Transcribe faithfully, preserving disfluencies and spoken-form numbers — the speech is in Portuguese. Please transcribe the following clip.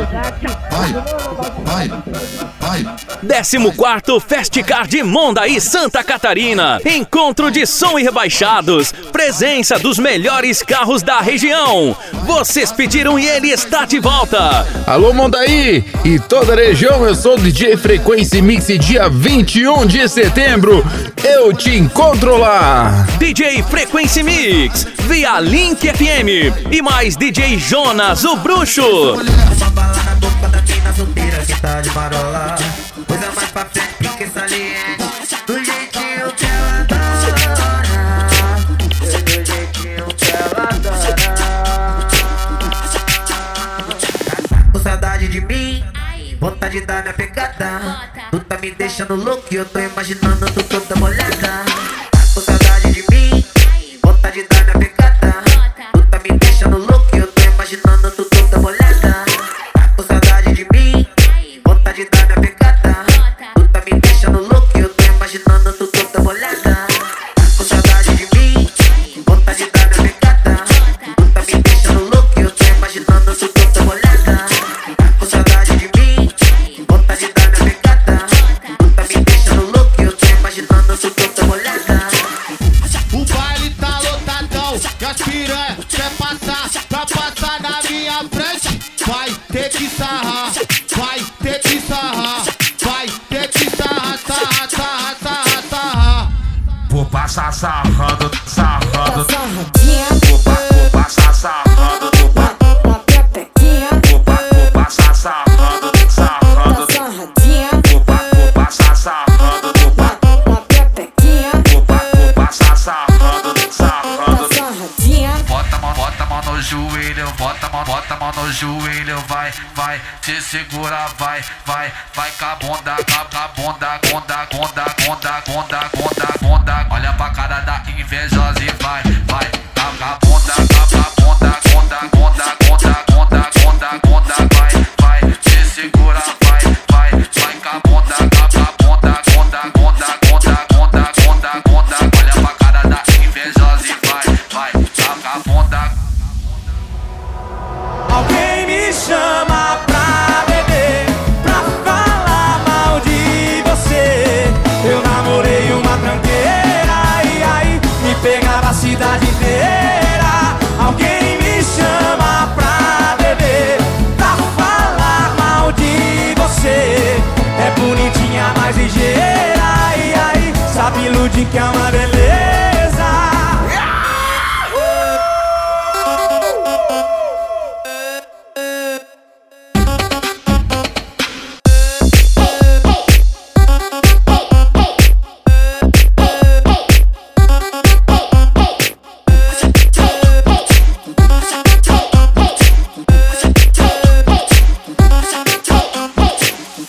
vai, vai, vai. décimo quarto Festcard Mondaí Santa Catarina. Encontro de som e rebaixados. Presença dos melhores carros da região. Vocês pediram e ele está de volta. Alô, Mondaí e toda a região, eu sou o D J Frequência Mix, dia vinte e um de setembro. Eu te encontro lá. D J Frequência Mix, via Link F M. E mais D J Jonas, o bruxo. Uma bala na boca da mina solteira que tá de marola. Coisa mais pra frente que saliente. Do jeitinho que ela adora. Do jeitinho que ela adora. Tá com saudade de mim? Vontade de dar minha pegada. Tu tá me deixando louco e eu tô imaginando tu toda molhada. Tá com saudade de mim? Vontade de dar minha pegada. Tu tá me deixando louco e eu tô imaginando tu toda molhada. Tá com saudade de mim? Vontade de dar minha pegada. Tu tá me deixando louco e eu tô imaginando tu toda molhada. Tá com saudade de mim? Vontade de dar minha pegada. Tu tá me deixando louco e eu tô imaginando tu toda molhada. Tá com saudade de mim? Vontade de dar minha pegada. Tu tá me deixando louco e eu tô imaginando tu toda molhada. O baile tá lotadão e as piranha quer passar pra passar na minha frente. Vai ter que sarrar, vai ter que sarrar, vai ter que sarrar, sarrar, sarrar, sarrar, sarrar. Vou passar sarrando, sarrando. Vou, pa, vou passar sarrando, vou, pa, vou, pa, vou passar sarrando, sarrando. Vou, pa, vou passar sarrando, vou, pa, vou, pa, vou passar sarrando, sarrando. Bota a mão, bota a mão no joelho, bota a mão, bota a mão no joelho, vai, vai, te segura, vai, vai, vai com a bunda, com a bunda, bunda, bunda, bunda, bunda, bunda, bunda. Olha pra cara da invejosa e vai, vai, com a bunda, com a bunda, bunda, bunda, bunda, bunda, bunda, bunda, vai, vai, te segura, vai, vai, vai com a bunda, com a bunda, bunda, bunda, bunda, bunda, bunda, bunda. Olha pra cara da invejosa e vai, vai, com a bunda. Alguém me chama pra beber, pra falar mal de você. Eu namorei uma tranqueira e aí me pegava a cidade inteira. Alguém me chama pra beber, pra falar mal de você. É bonitinha, mais ligeira e aí sabe iludir que é uma beleza.